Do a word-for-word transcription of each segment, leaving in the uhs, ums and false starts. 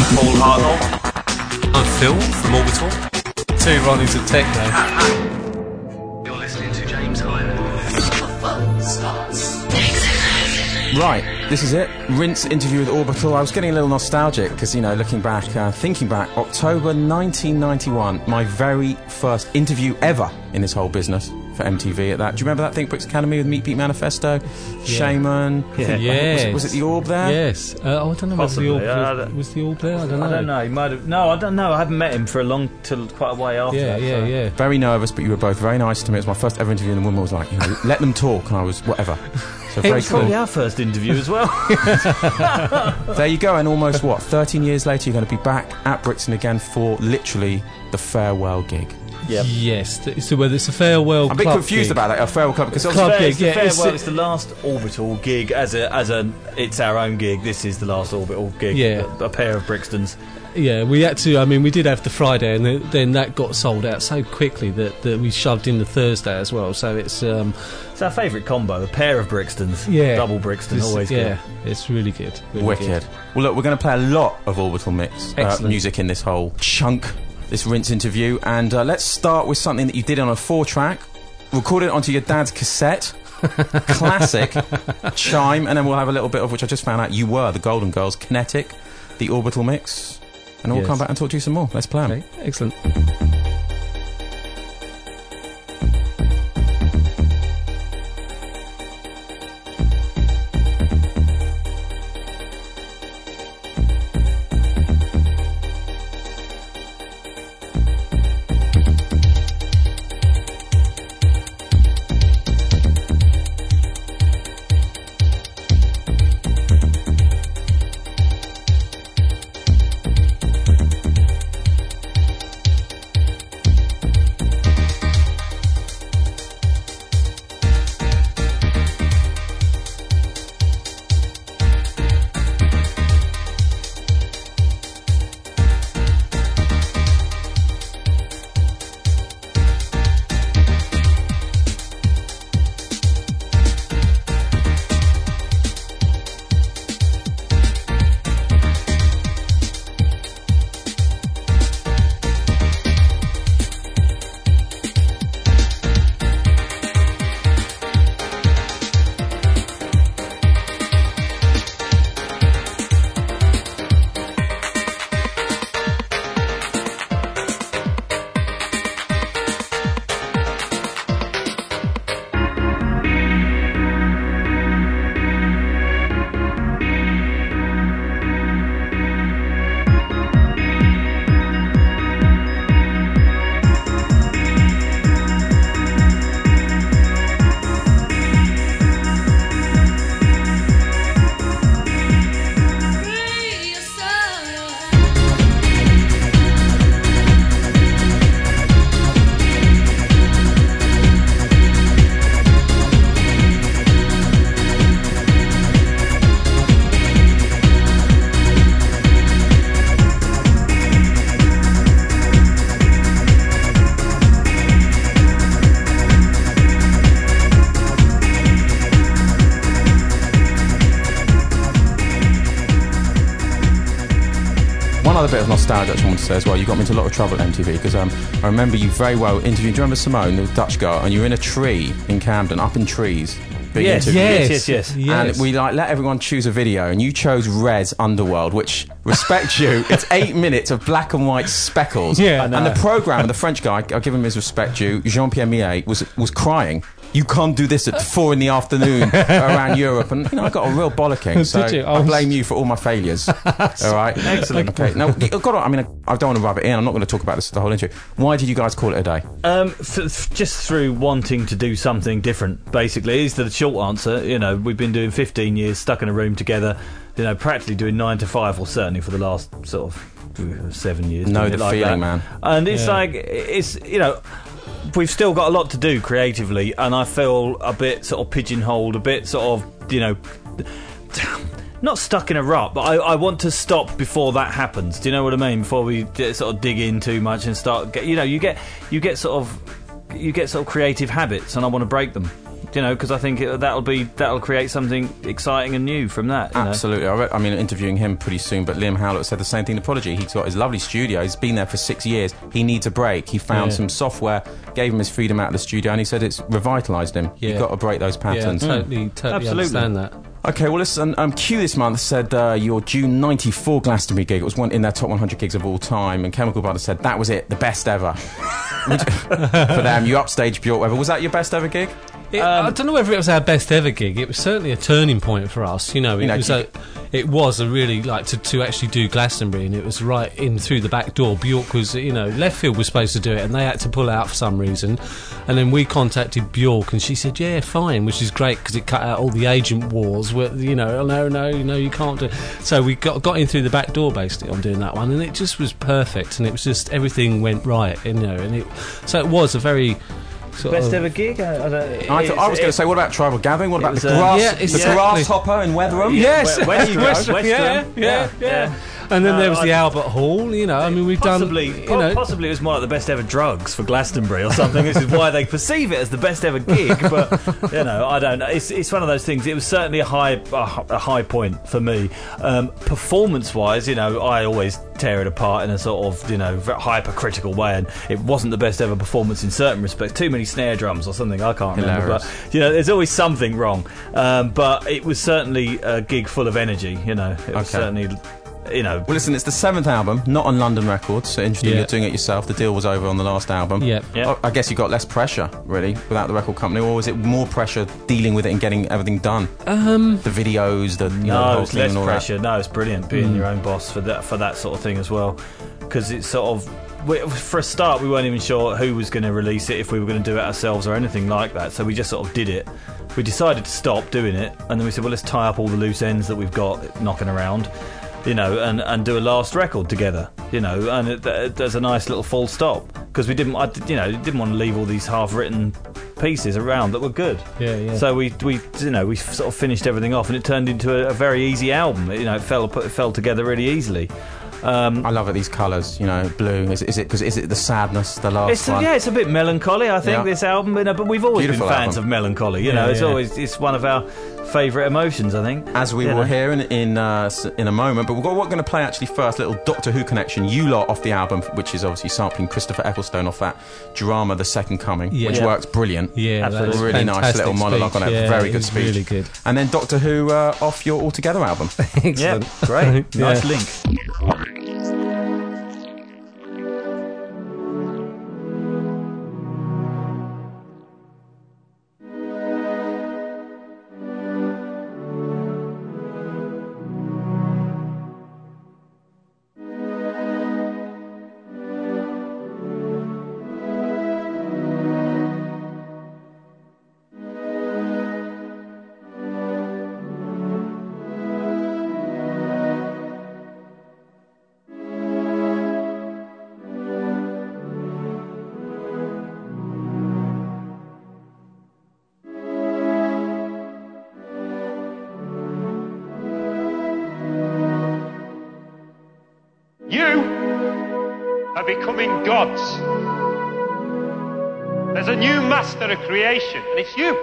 I'm Paul Hartnell. I'm Phil from Orbital. Two Ronnies of Techno. You're listening to James Hyland. Right, this is it. Rinse interview with Orbital. I was getting a little nostalgic because, you know, looking back, uh, thinking back, October nineteen ninety-one, my very first interview ever in this whole business for M T V at that. Do you remember that Think Bricks Academy with Meat Beat Manifesto? Yeah. Shaman? Yeah. Yes. Was it, was it the Orb there? Yes. Uh, oh, I don't know Possibly, whether the Orb uh, was, was the Orb there. I don't know. I don't know. He might have. No, I don't know. I haven't met him for a long, till quite a way after. Yeah, that, yeah, so. yeah. Very nervous, but you were both very nice to me. It was my first ever interview, and the woman was like, you know, let them talk, and I was whatever. So It very was cool. probably our first interview as well. There you go, and almost what, thirteen years later, you're going to be back at Brixton again for literally the farewell gig. Yep. Yes. th- So whether it's a farewell I'm a bit club confused gig. about that, a farewell club, because Club obviously It's the gig, yeah, farewell. it's- It's the last Orbital gig as a as a. It's our own gig. This is the last Orbital gig. Yeah. A, a pair of Brixtons. Yeah, we had to. I mean, we did have the Friday, and then, then that got sold out so quickly that, that we shoved in the Thursday as well. So it's um, It's our favourite combo. A pair of Brixtons. yeah, Double Brixton. it's- Always yeah, good. it's really good. Really wicked. good. Well, look, we're going to play a lot of Orbital Mix uh, Excellent. music in this whole chunk, this Rinse interview, and uh, let's start with something that you did on a four-track, recorded it onto your dad's cassette, classic Chime, and then we'll have a little bit of, which I just found out you were, the Golden Girls, Kinetic, the Orbital Mix, and we'll Yes. come back and talk to you some more. Let's play 'em. Okay, excellent. One other bit of nostalgia I just want to say as well. You got me into a lot of trouble at M T V because um, I remember you very well interviewing. Do you remember Simone, the Dutch girl? And you were in a tree in Camden, up in trees. being Yes, interviewed. yes, yes, yes, yes. And we like let everyone choose a video, and you chose Red's Underworld, which, respect you, it's eight minutes of black and white speckles. Yeah, I and know. the programmer, the French guy, I'll give him his respect due, Jean-Pierre Millet, was was crying. You can't do this at four in the afternoon around Europe, and you know I got a real bollocking. So Did you? I Oh, blame you for all my failures. All right, Excellent. Okay, now I've got. To, I mean, I don't want to rub it in. I'm not going to talk about this the whole interview. Why did you guys call it a day? Um, f- f- just through wanting to do something different, basically, is the short answer. You know, we've been doing fifteen years, stuck in a room together, you know, practically doing nine to five, or certainly for the last sort of uh, seven years. Know doing the it like feeling, that. man. And it's Yeah. like, it's, you know, we've still got a lot to do creatively, and I feel a bit sort of pigeonholed, a bit sort of, you know, not stuck in a rut, but I, I want to stop before that happens. Do you know what I mean? Before we d- sort of dig in too much and start, get, you know, you get you get sort of you get sort of creative habits, and I want to break them. you know, because I think it, that'll be that'll create something exciting and new from that. You Absolutely. know? I, read, I mean, interviewing him pretty soon, but Liam Howlett said the same thing to Prodigy. He's got his lovely studio. He's been there for six years. He needs a break. He found Yeah. some software, gave him his freedom out of the studio, and he said it's revitalised him. Yeah. You've got to break those Yeah, patterns. totally, totally Absolutely. understand that. Okay, well, listen, um, Q this month said uh, your June ninety-four Glastonbury gig, it was one in their top one hundred gigs of all time, and Chemical Brothers said that was it, the best ever. For them, you upstaged Bjork Weather. Was that your best ever gig? It, I don't know whether it was our best ever gig. It was certainly a turning point for us. You know, it You know, was you- a, it was a really like to, to actually do Glastonbury, and it was right in through the back door. Bjork was, you know, Left Field was supposed to do it, and they had to pull out for some reason. And then we contacted Bjork, and she said, "Yeah, fine," which is great because it cut out all the agent wars. Where you know, oh, no, no, no, you can't do. So we got got in through the back door basically on doing that one, and it just was perfect, and it was just everything went right, you know, and it so it was a very. Sort Best of, ever gig? I, I, don't, I, thought, I was going to say, what about Tribal Gathering? What about was, the, uh, grass, yeah, the exactly. grasshopper in Weatherham? Yes, Where- where do you go? Western, Western? yeah, yeah, Yeah, yeah. yeah. And then No, there was the I- Albert Hall. You know, I mean, we've Possibly, done. You po- know, possibly it was more like the best ever drugs for Glastonbury or something. This is why they perceive it as the best ever gig. But you know, I don't know. It's it's one of those things. It was certainly a high a, a high point for me. Um, performance wise, you know, I always tear it apart in a sort of you know hypercritical way, and it wasn't the best ever performance in certain respects. Too many snare drums or something. I can't remember. Hilarious. But you know, there's always something wrong. Um, but it was certainly a gig full of energy. You know, it was Okay. certainly. You know, Well, listen, it's the seventh album, not on London Records, so interesting Yeah. you're doing it yourself. The deal was over on the last album. Yeah. Yeah. I I guess you got less pressure, really, without the record company, or was it more pressure dealing with it and getting everything done? um, The videos, the, you know, the No, whole it's thing less and all pressure. No, it's brilliant being your own boss for that for that sort of thing as well, because it's sort of we, for a start we weren't even sure who was going to release it, if we were going to do it ourselves or anything like that. So we just sort of did it. We decided to stop doing it, and then we said, well, let's tie up all the loose ends that we've got knocking around. You know, and, and do a last record together. You know, and it, it, there's a nice little full stop because we didn't, I, you know, didn't want to leave all these half-written pieces around that were good. Yeah, yeah. So we, we, you know, we sort of finished everything off, and it turned into a, a very easy album. You know, it fell, it fell together really easily. Um, I love it, these colours, you know, blue. Is, is it because is it the sadness, the last It's one? yeah, it's a bit melancholy. I think Yeah. this album, you know, but we've always Beautiful been fans album. of melancholy. You Yeah, know, it's yeah. always it's one of our favourite emotions. I think. As we You will know. hear in in, uh, s- in a moment, but we're going to play actually first, little Doctor Who connection, You Lot off the album, which is obviously sampling Christopher Ecclestone off that drama, The Second Coming, Yeah. which Yeah. works brilliant. yeah, Absolutely. that was Really nice fantastic little monologue speech. on it. Yeah, Very it good was speech. Really good. And then Doctor Who uh, off your Altogether album. Yeah, Excellent. great, nice Yeah. link. You are becoming gods. There's a new master of creation, and it's you.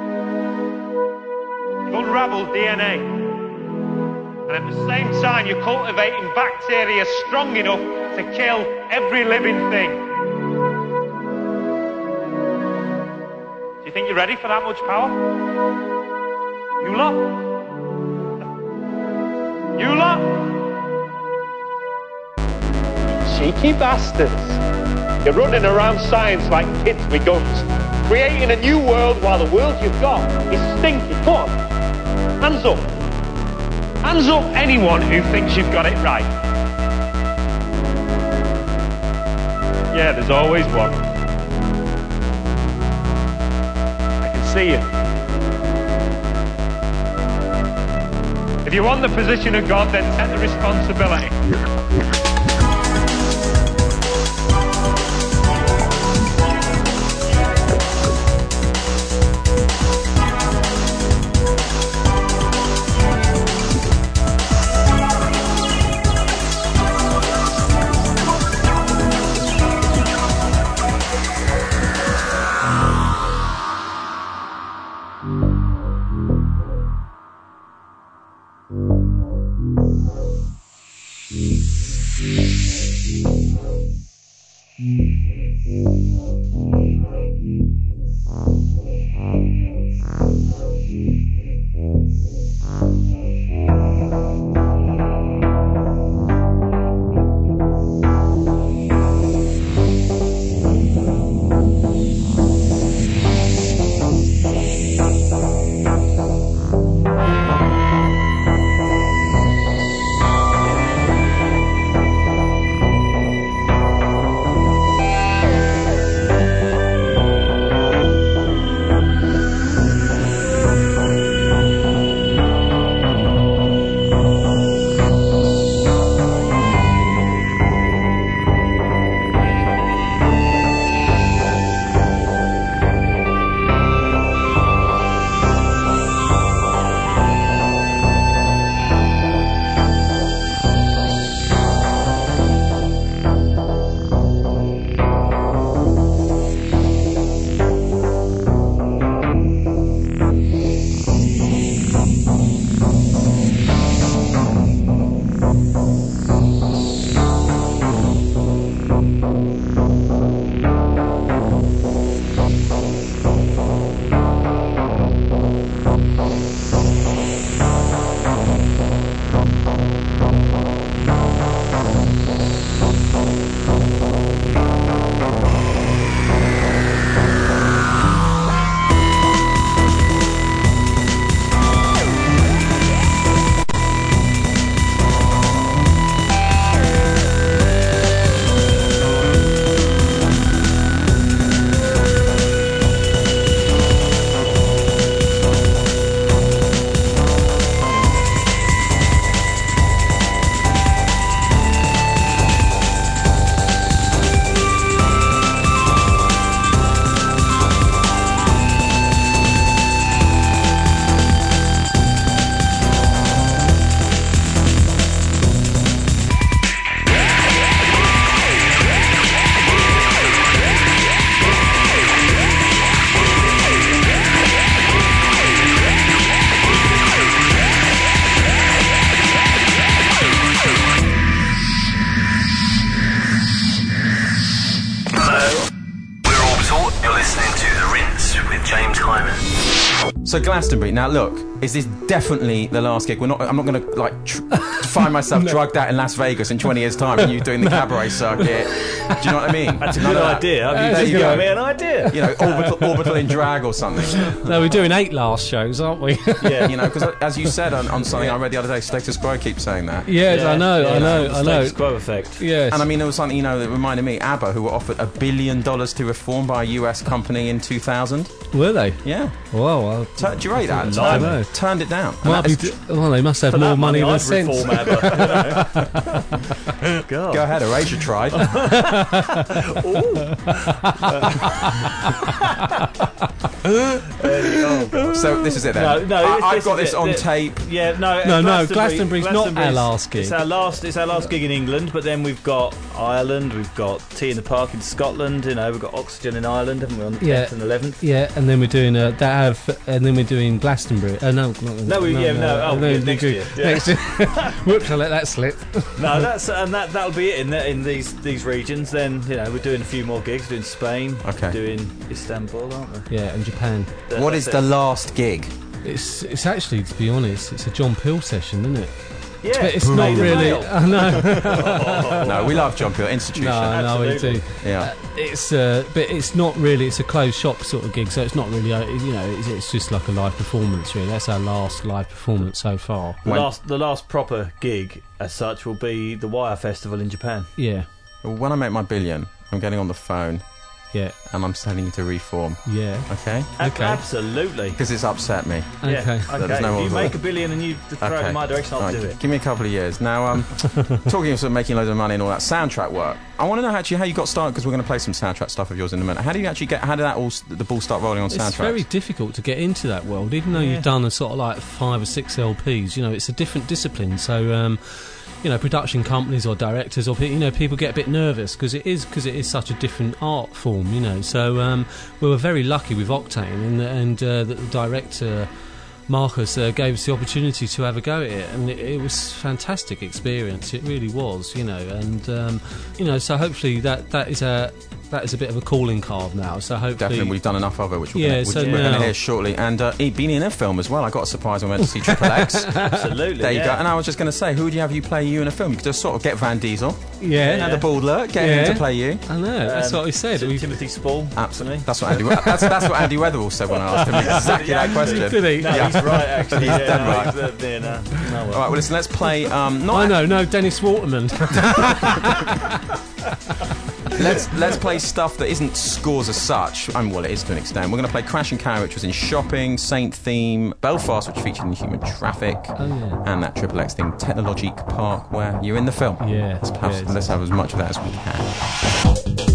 You've unraveled D N A. And at the same time, you're cultivating bacteria strong enough to kill every living thing. Do you think you're ready for that much power? You lot? You lot? Cheeky bastards. You're running around science like kids with guns, creating a new world while the world you've got is stinky. Come on. Hands up. Hands up anyone who thinks you've got it right. Yeah, there's always one. I can see you. If you want the position of God, then take the responsibility. So Glastonbury. Now look, is this definitely the last gig? We're not. I'm not going to like tr- find myself No. drugged out in Las Vegas in twenty years' time and you doing the cabaret circuit. Do you know what I mean? That's a None good of that. idea. I mean, There you you give go. me an idea. You know, orbital, orbital in drag or something. No, we're doing eight last shows, aren't we? Yeah. You know, because as you said on, on something I read the other day, Status Quo keeps saying that. yes, Yeah, I know, yeah, I know, the I know. Status Quo effect. Yes. And I mean, there was something, you know, that reminded me, ABBA, who were offered a billion dollars to reform by a U S company in two thousand. Were they? Yeah. Well, well, Tur- do you rate that? I Turned, know. turned it down. And might that be is- d- well, they must have For more that money than I'd sense. reform ABBA. God. Go ahead, Erasure tried. So this is it then. No, no, I, it's- I've this got is this it. on The- tape. Yeah, no, No, no, Glastonbury- Glastonbury's not our Glastonbury's- last gig. It's our last. It's our last gig in England, but then we've got Ireland, we've got Tea in the Park in Scotland. You know, we've got Oxygen in Ireland, haven't we? On the Yeah. tenth and eleventh. Yeah, and then we're doing uh, that. Have, and then we're doing Glastonbury. Uh, no, not, No, we- yeah, no, oh, no, yeah, we next do- year, yeah. Next year. Whoops, I let that slip. No, that's and that that'll be it in the, in these these regions. Then you know we're doing a few more gigs. Doing Spain. Okay. Doing Istanbul, aren't we? Yeah, and Japan. What is the last gig? It's it's actually, to be honest, it's a John Peel session, isn't it? Yeah, But it's not Maiden really. Vale. I know. No, we love John Peel Institution. No, no, we Absolutely. do. Yeah. Uh, it's uh, but it's not really. It's a closed shop sort of gig, so it's not really. Uh, you know, it's, it's just like a live performance. Really, that's our last live performance so far. The When- last the last proper gig as such will be the Wire Festival in Japan. Yeah, When I make my billion, I'm getting on the phone yeah, and I'm telling you to reform. yeah. Okay? Okay. Absolutely. Because it's upset me. Okay. Yeah. Okay. There's no if you other make way. a billion and you throw it Okay. in my direction, I'll Right, do it. Give me a couple of years. Now, um, talking of sort of making loads of money and all that soundtrack work, I want to know actually how you got started, because we're going to play some soundtrack stuff of yours in a minute. How do you actually get? How did that all s- the ball start rolling on soundtracks? It's very difficult to get into that world, even though Yeah. you've done a sort of like five or six L Ps. You know, it's a different discipline. So, um, you know, production companies or directors or pe- you know, people get a bit nervous because it is because it is such a different art form. You know, so um, we were very lucky with Octane, and and uh, the director Marcus uh, gave us the opportunity to have a go at it, and it, it was a fantastic experience. It really was, you know, and um, you know, so hopefully that that is a that is a bit of a calling card now. So hopefully, Definitely, we've done enough of it, which we're Yeah, gonna, so we're going now- to hear shortly. And uh, he'd been in a film as well. I got a surprise when I went to see Triple X. Absolutely. There you yeah. go. And I was just going to say, who would you have you play you in a film? You could just sort of get Van Diesel, yeah, and the bald lurk, get Yeah. him to play you. I know that's Um, what he said. Tim- We- Timothy Spall. Absolutely. That's what Andy. That's, that's what Andy Weatherall said when I asked him exactly that question. Did he? No, he's right, actually. He's yeah, dead no, right. he's, uh, yeah, no, no, well. All right. Well, listen. Let's play. Um, not I know, no, Dennis Waterman. Let's let's play stuff that isn't scores as such. I mean, well, it is to an extent. We're going to play Crash and Carry, which was in Shopping, Saint Theme, Belfast, which featured in Human Traffic, Oh, yeah. and that Triple X thing, Technologique Park, where you're in the film. Yeah, Let's have, yeah, let's have as much of that as we can.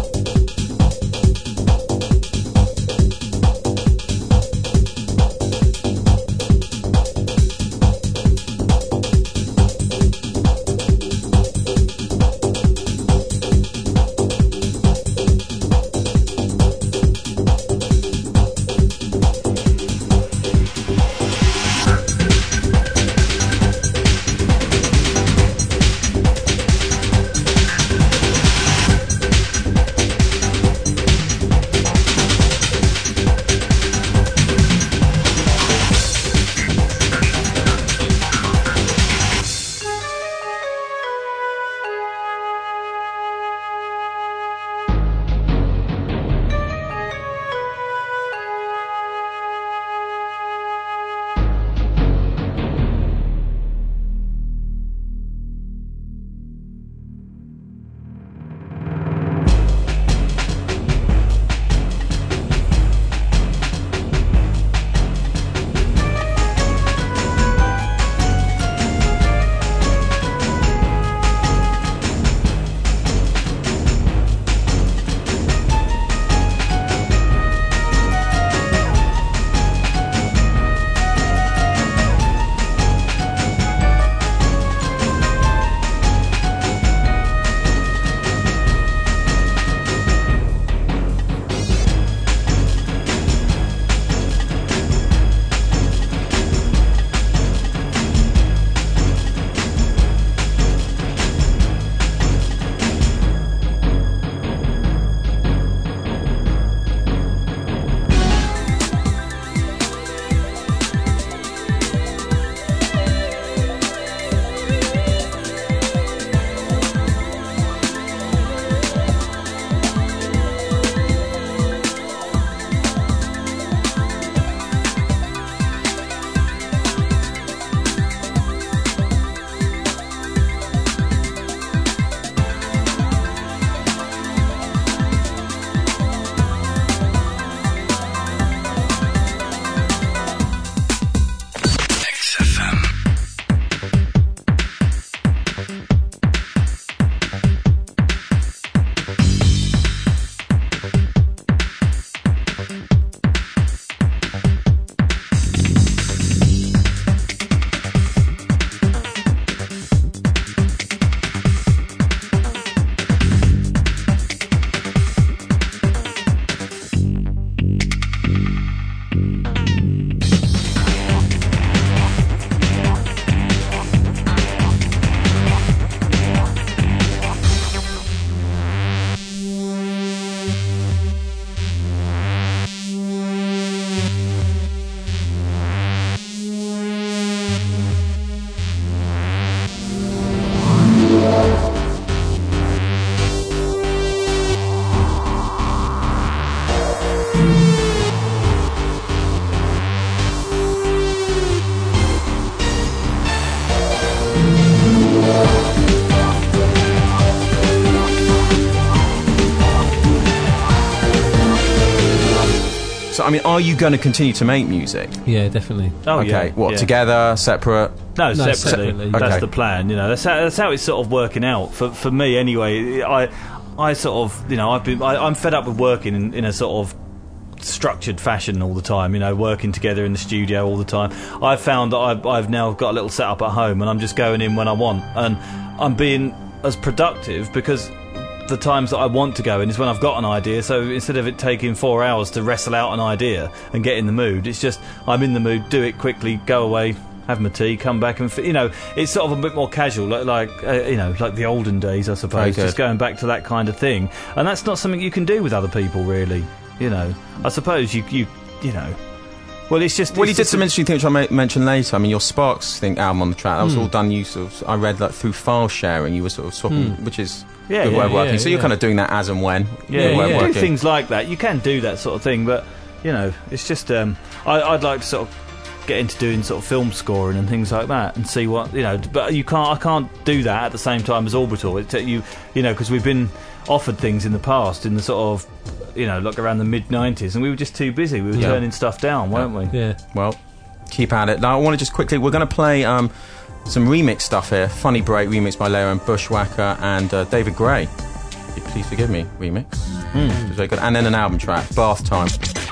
So, I mean, are you going to continue to make music? Yeah, definitely. Oh, okay, yeah. what, yeah. together, separate? No, No, separately. separately. That's Okay. the plan. You know, that's how, that's how it's sort of working out for for me anyway. I I sort of you know I've been I, I'm fed up with working in, in a sort of structured fashion all the time. You know, working together in the studio all the time. I've found that I've, I've now got a little setup at home, and I'm just going in when I want, and I'm being as productive because the times that I want to go in is when I've got an idea. So instead of it taking four hours to wrestle out an idea and get in the mood, it's just I'm in the mood, do it quickly, go away, have my tea, come back, and you know, it's sort of a bit more casual, like, like uh, you know, like the olden days, I suppose. Just going back to that kind of thing, and that's not something you can do with other people, really. You know, I suppose you, you, you know. Well, it's just. Well, it's you did just some a, interesting things which I may mention later. I mean, your Sparks thing album on the track that was Mm. all done. You sort of, I read like through file sharing. You were sort of swapping, Mm. which is Yeah, good yeah, way of working. yeah, so you're yeah. kind of doing that as and when. Yeah, good way of you do working. things like that. You can do that sort of thing, but you know, it's just. Um, I, I'd like to sort of get into doing sort of film scoring and things like that, and see what you know. But you can't. I can't do that at the same time as Orbital. It you you know because we've been offered things in the past in the sort of you know like around the mid nineties, and we were just too busy. We were Yeah. turning stuff down, weren't we? Yeah. Well, keep at it. Now, I want to just quickly. We're going to play um, some remix stuff here. Funny Break remix by Leo and Bushwhacker and uh, David Gray. Please Forgive Me remix. Mm. It was very good. And then an album track, Bath Time.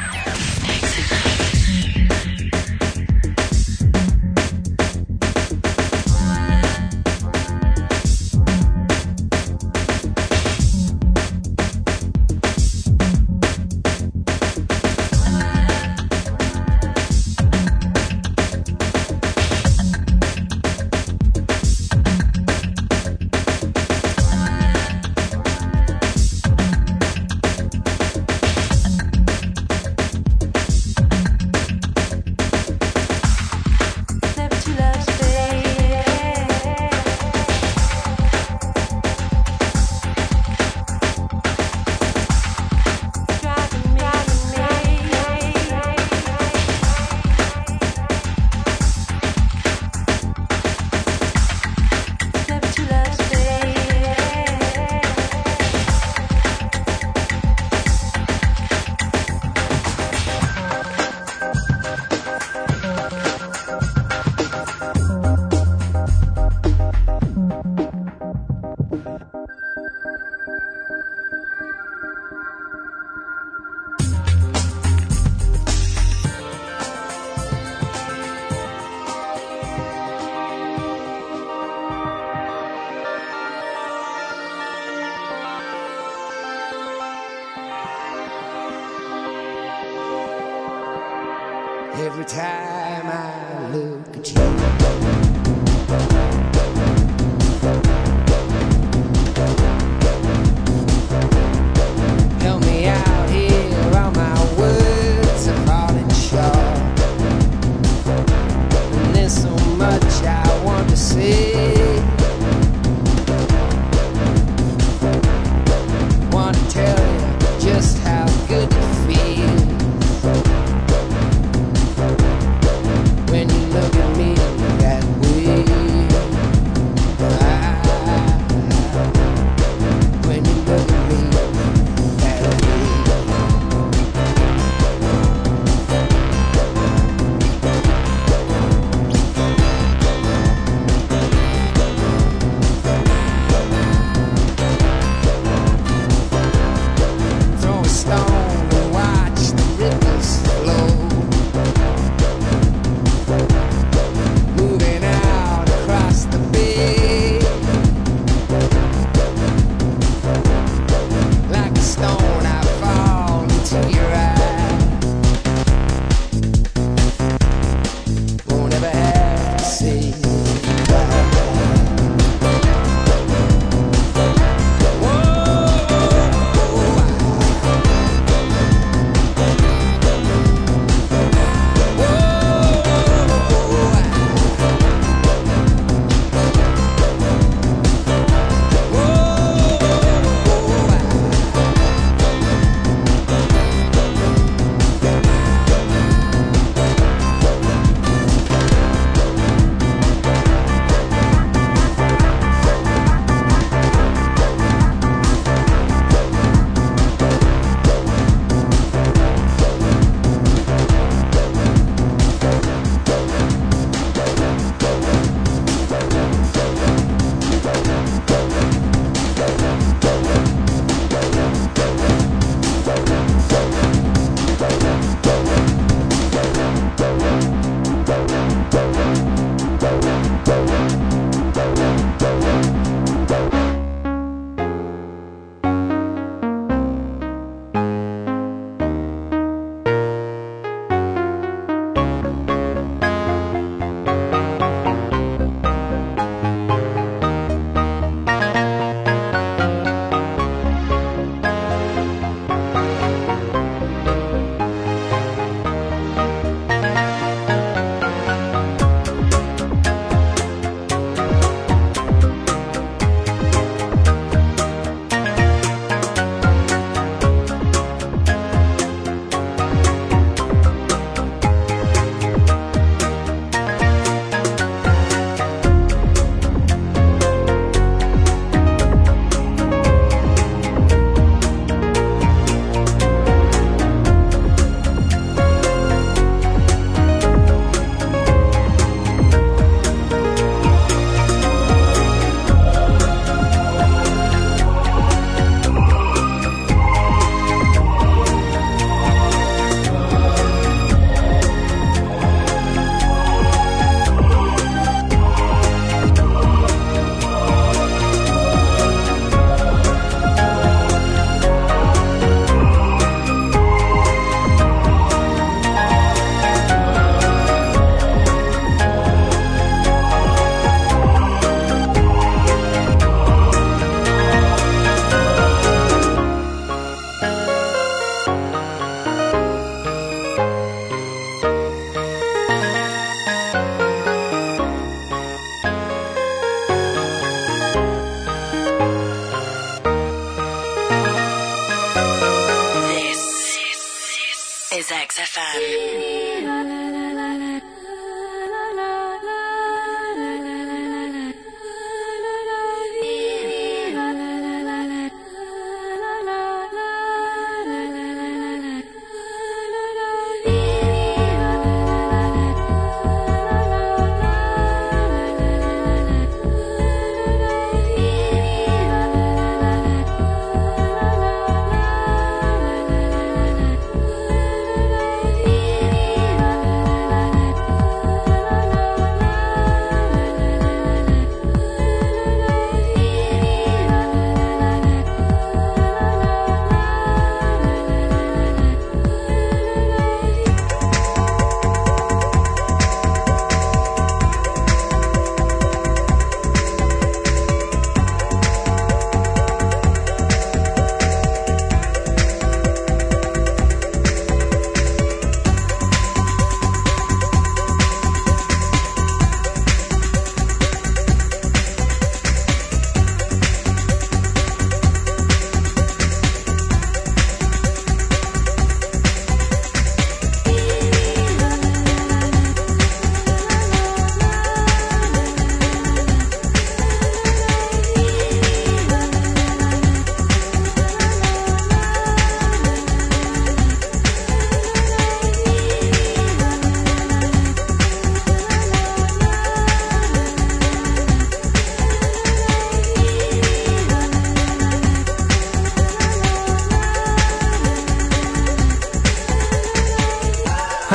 Every time I look at you, help me out here, all my words are falling short, and there's so much I want to say, want to tell you just how good it feels when you look at me that way. Ah, when you look at me that way. Throw a stone and watch the rivers flow, moving out across the bay, like a stone I fall into your eyes. Won't ever have to say goodbye.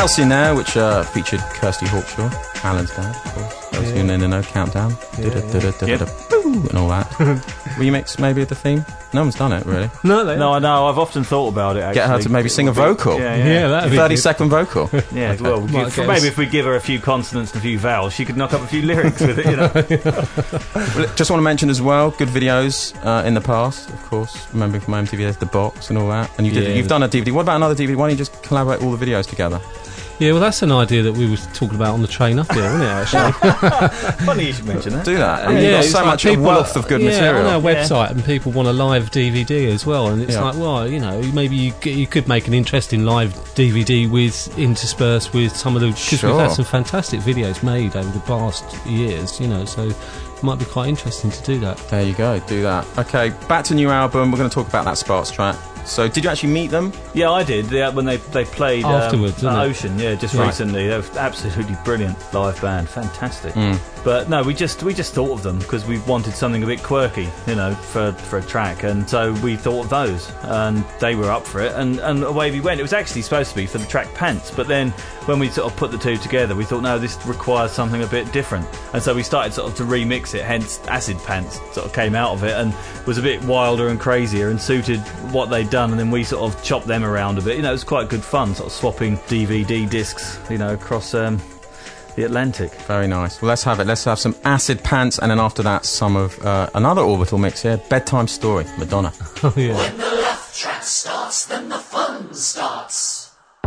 Halcyon there, which uh, featured Kirsty Hawkshaw, Alan's dad, of course. Those who know, know, countdown, Da-da-da-da-da-da-boo, and all that. Remix, maybe, of the theme. No one's done it, really. No, they No, I know. I've often thought about it. Actually. Get her to maybe sing a vocal. Yeah, yeah. Yeah, that'd be thirty good. second vocal. Yeah, well, Might give- get maybe us- if we give her a few consonants and a few vowels, she could knock up a few lyrics with it, you know. Well, just want to mention as well, good videos uh, in the past, of course. Remembering from my M T V, there's The Box and all that. And you did, Yeah. you've done a D V D. What about another D V D? Why don't you just collaborate all the videos together? Yeah, well, that's an idea that we were talking about on the train up here, wasn't it, actually? Funny you should mention that. Do that. And Yeah, you've got it's so like much people- wealth of good yeah, material. on our Yeah. website, and people want a live D V D as well, and it's Yeah. like, well, you know, maybe you c- you could make an interesting live D V D with interspersed with some of the, because Sure. we've had some fantastic videos made over the past years, you know, so it might be quite interesting to do that. There you go, do that. Okay, back to new album. We're going to talk about that Sparks track. So, did you actually meet them? Yeah, I did. Yeah, when they they played um, Afterwards, at didn't it? Ocean, yeah, just Right. recently. They were absolutely brilliant live band, fantastic. Mm. But no, we just we just thought of them because we wanted something a bit quirky, you know, for for a track, and so we thought of those, and they were up for it, and and away we went. It was actually supposed to be for the track Pants, but then when we sort of put the two together, we thought, no, this requires something a bit different, and so we started sort of to remix it. Hence, Acid Pants sort of came out of it and was a bit wilder and crazier and suited what they'd done, and then we sort of chopped them around a bit. You know, it was quite good fun, sort of swapping D V D discs, you know, across um, the Atlantic. Very nice. Well, let's have it. Let's have some Acid Pants, and then after that, some of uh, another Orbital mix here, Bedtime Story, Madonna. Oh, yeah. When the left track starts, then the fun starts.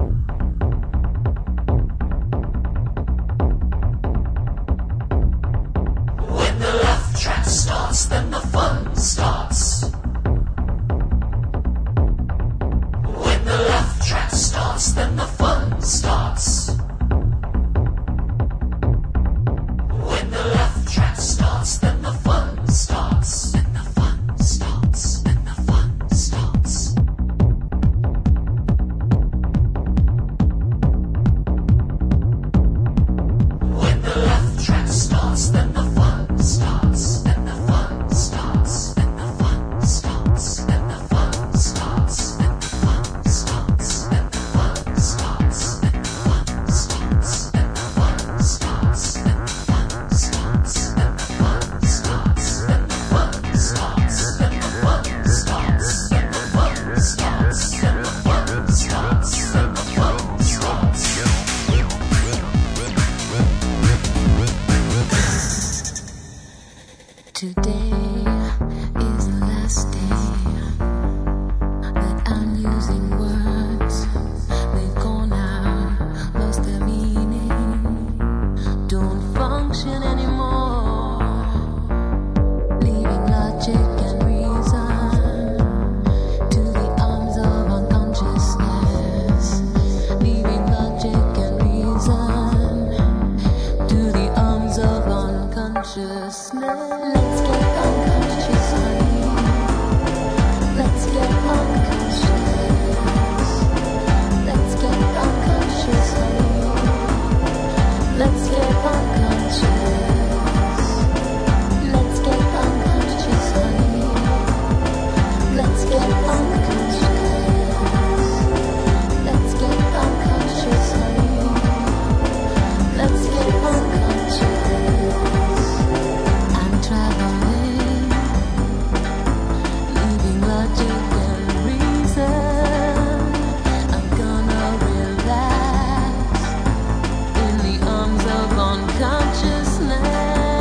When the left track starts, then the fun starts. When the left track starts, then the fun starts. When the left track starts, then the fun starts. Then the fun starts. Then the fun starts. When the left track starts, then the fun starts. Then the fun starts. Then the fun starts. Then the fun starts. Then the fun starts. Then the fun starts. Then the fun starts. Then the fun starts. Then the fun starts. Then the fun starts. Then the fun starts. Then the fun starts. Then the fun starts. Then the fun starts. Then the fun starts. Today is the last day that I'm using words. They've gone out, lost their meaning, don't function anymore. Leaving logic and reason to the arms of unconsciousness. Leaving logic and reason to the arms of unconsciousness. Let's get unconscious, honey. Let's get unconscious. Let's get unconscious, honey. Let's get unconscious. Let's get unconscious, honey. Let's get unconscious. Let's get unconscious, honey. Let's get unconscious. I'm traveling, leaving logic and reason. I'm gonna relax in the arms of unconsciousness.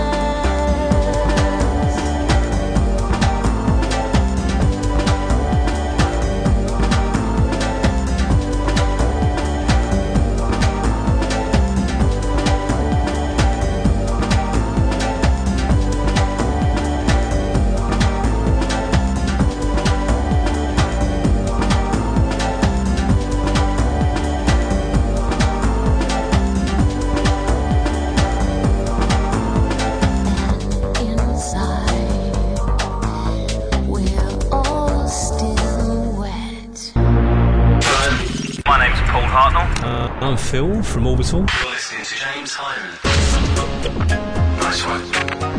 Inside, we're all still wet. My name's Paul Hartnell. Uh, I'm Phil from Orbital. You're listening to James Hyman. Nice one.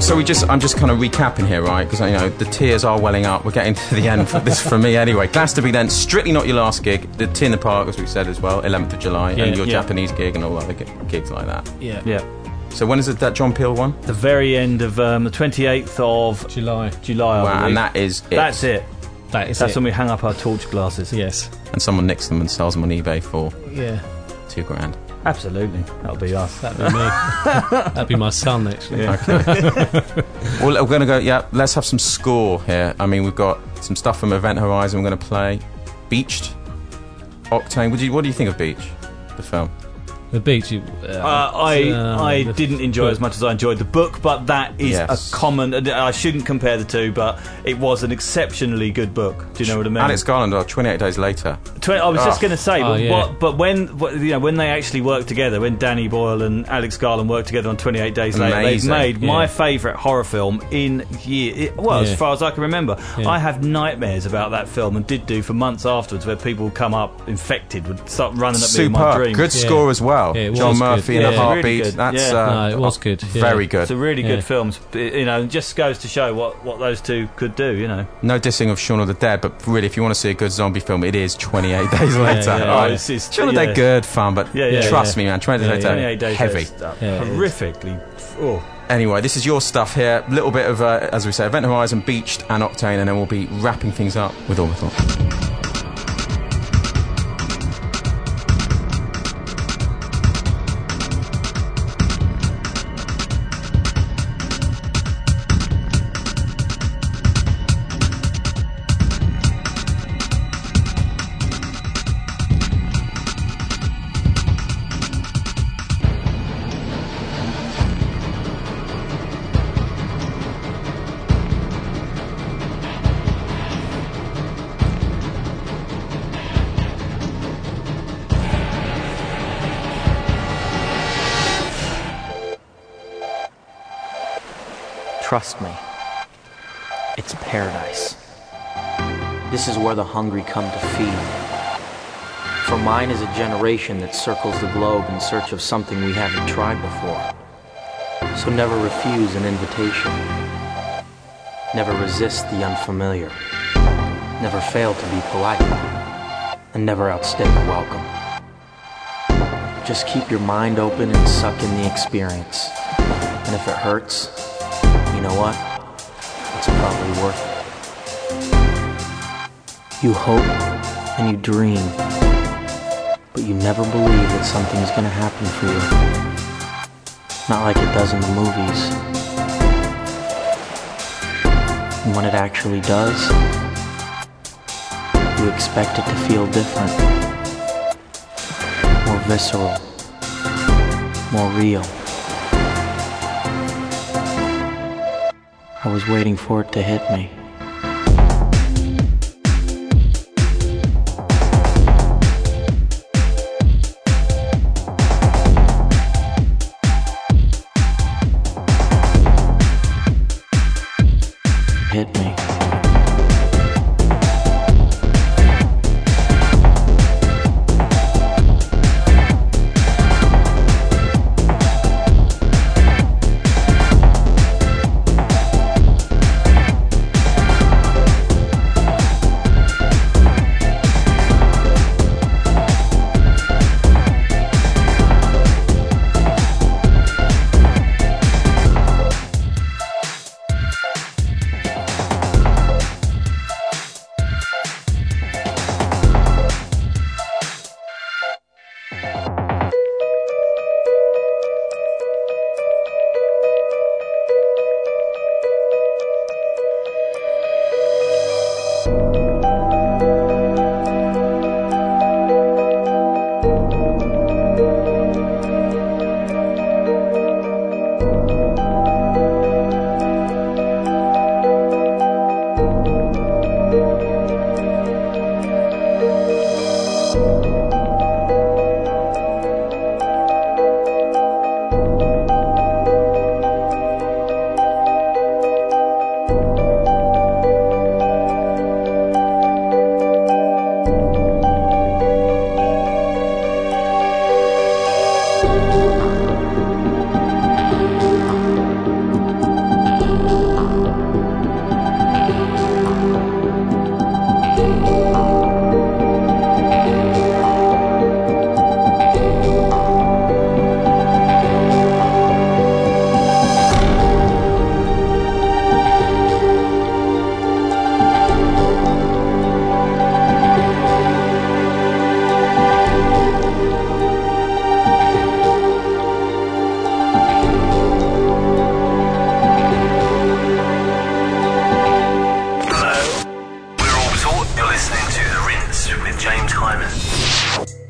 So we just, I'm just kind of recapping here, right? Because, you know, the tears are welling up. We're getting to the end for this for me anyway. Glastonbury then, Strictly Not Your Last gig. The Tea in the Park, as we said as well, eleventh of July. Yeah, and your yeah. Japanese gig and all other gi- gigs like that. Yeah. Yeah. So when is it that John Peel one? The very end of um, the twenty-eighth of July. July, I Wow, believe. and that is it. That's it. That is That's it. when we hang up our torch glasses. Yes. And someone nicks them and sells them on eBay for Yeah. two grand. Absolutely. That'll be us. That'd be me. That'd be my son, actually. Yeah. Well, we're going to go, yeah, let's have some score here. I mean, we've got some stuff from Event Horizon we're going to play. Beached, Octane. What do you, what do you think of Beach, the film? The beach. You, uh, Uh, I uh, I the didn't enjoy it book. as much as I enjoyed the book, but that is Yes. a common. I shouldn't compare the two, but it was an exceptionally good book. Do you know what I mean? Alex Garland, oh, twenty-eight Days Later. Twen- I was just Oh. going to say, Oh, but, yeah. what, but when what, you know when they actually worked together, when Danny Boyle and Alex Garland worked together on twenty-eight Days Later, they've Amazing. made Yeah. my favourite horror film in year. Well, Yeah. as far as I can remember, Yeah. I have nightmares about that film, and did do for months afterwards, where people would come up infected, would start running at me in my Superb. dreams. Good Yeah. score as well. Yeah, it was John good. Murphy in Yeah, a really heartbeat. good. That's Yeah. uh, No, it was good, yeah. Very good. It's a really good Yeah. film. You know, it just goes to show what, what those two could do. You know, No dissing of Shaun of the Dead, but really, if you want to see a good zombie film, it is twenty-eight Days Later. yeah. Oh, Oh, it's- it's- Shaun of the yeah. Dead, good fun, but Yeah, yeah, trust yeah. me, man, twenty-eight Days Yeah, Later, twenty-eight Days heavy. Later stuff. Yeah, it is. horrifically. Oh. Anyway, this is your stuff here. A little bit of, uh, as we say, Event Horizon, Beached, and Octane, and then we'll be wrapping things up with Orbital. Trust me, it's paradise. This is where the hungry come to feed. For mine is a generation that circles the globe in search of something we haven't tried before. So never refuse an invitation. Never resist the unfamiliar. Never fail to be polite. And never outstay a welcome. Just keep your mind open and suck in the experience. And if it hurts, you know what? It's probably worth it. You hope and you dream, but you never believe that something's gonna happen for you. Not like it does in the movies. And when it actually does, you expect it to feel different. More visceral. More real. I was waiting for it to hit me. Hit me.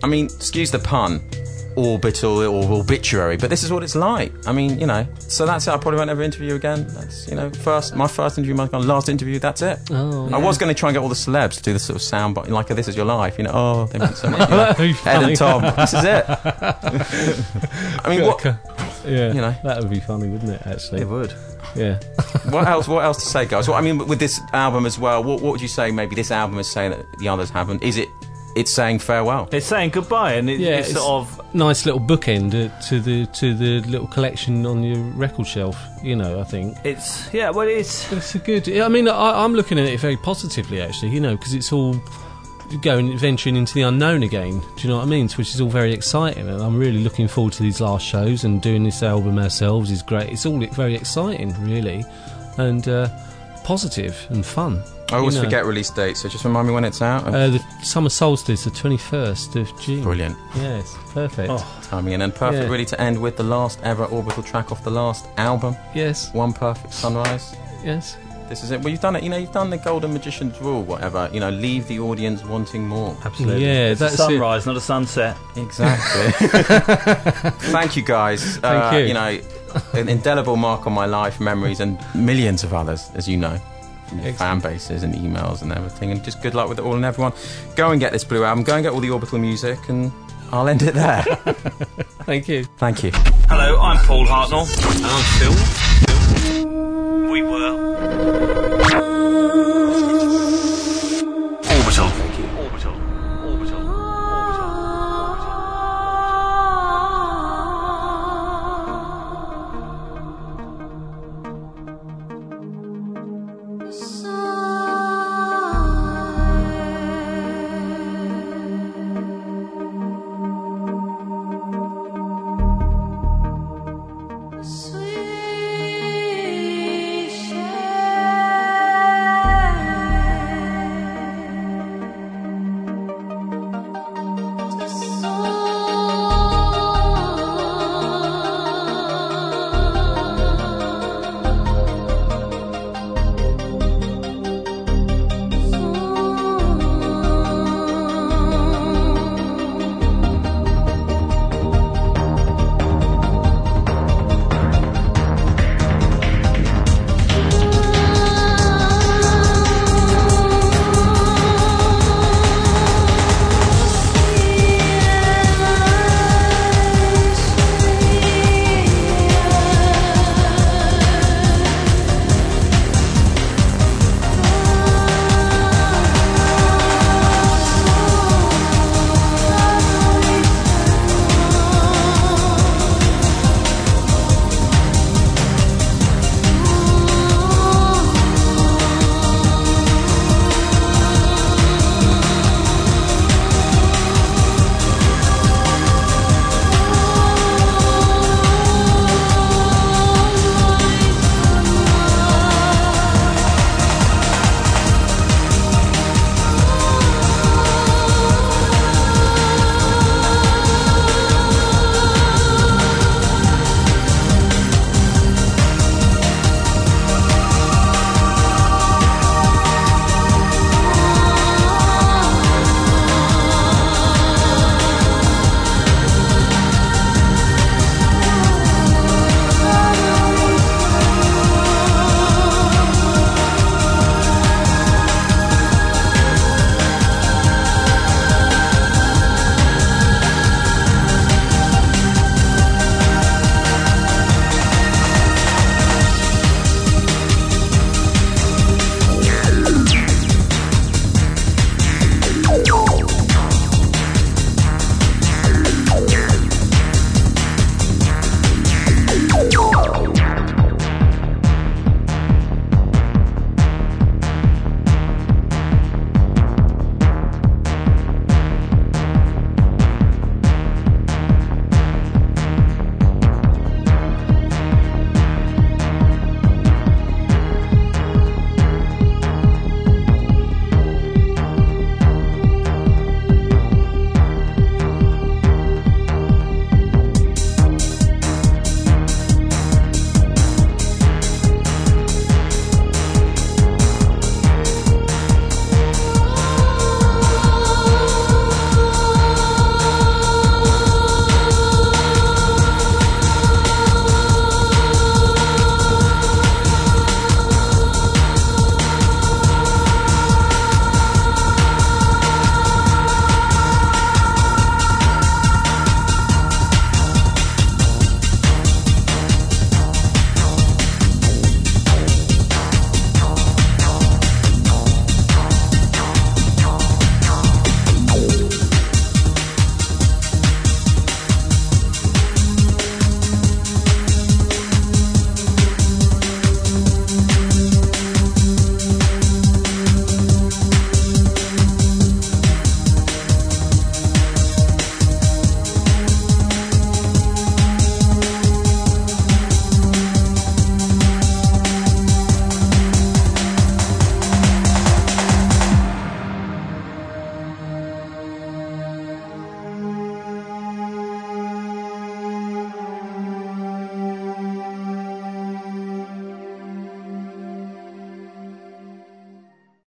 I mean, excuse the pun, orbital or obituary, but this is what it's like. I mean, you know, so that's it. I probably won't ever interview again. That's, you know, first, my first interview, my last interview, that's it. Oh, I yeah. was going to try and get all the celebs to do this sort of sound, but like, This Is Your Life, you know, oh, they meant so much. You know, That'd be Ed funny. and Tom, this is it. I mean, what, Yeah, you know. that would be funny, wouldn't it? Actually, It would. Yeah. what else, what else to say, guys? Well, I mean, with this album as well, what, what would you say maybe this album is saying that the others haven't? Is it, it's saying farewell? It's saying goodbye, and it, Yeah, it's, it's- sort of Nice little bookend uh, to the to the little collection on your record shelf. You know, I think. it's yeah. Well, it's It's a good. I mean, I, I'm looking at it very positively, actually. You know, because it's all going venturing into the unknown again. Do you know what I mean? Which is all very exciting, and I'm really looking forward to these last shows. And doing this album ourselves is great. It's all very exciting, really, and uh, positive and fun. I always you know. forget release dates, so just remind me when it's out. Uh, the summer solstice, the twenty-first of June. Brilliant. Yes, perfect. Oh. Timing, and then perfect Yeah. really to end with the last ever Orbital track off the last album, Yes, One Perfect Sunrise. yes. This is it. Well, you've done it. You know, you've done the Golden Magician's rule, whatever. You know, leave the audience wanting more. absolutely. Yeah, it's a that's it. sunrise, not a sunset. Exactly. Thank you, guys. Thank uh, you. You know, an indelible mark on my life, memories, and millions of others, as you know. From your fan bases and emails and everything. And just good luck with it all and everyone. Go and get this Blue album. Go and get all the Orbital music, and I'll end it there. Thank you. Thank you. Hello, I'm Paul Hartnell. And I'm Phil.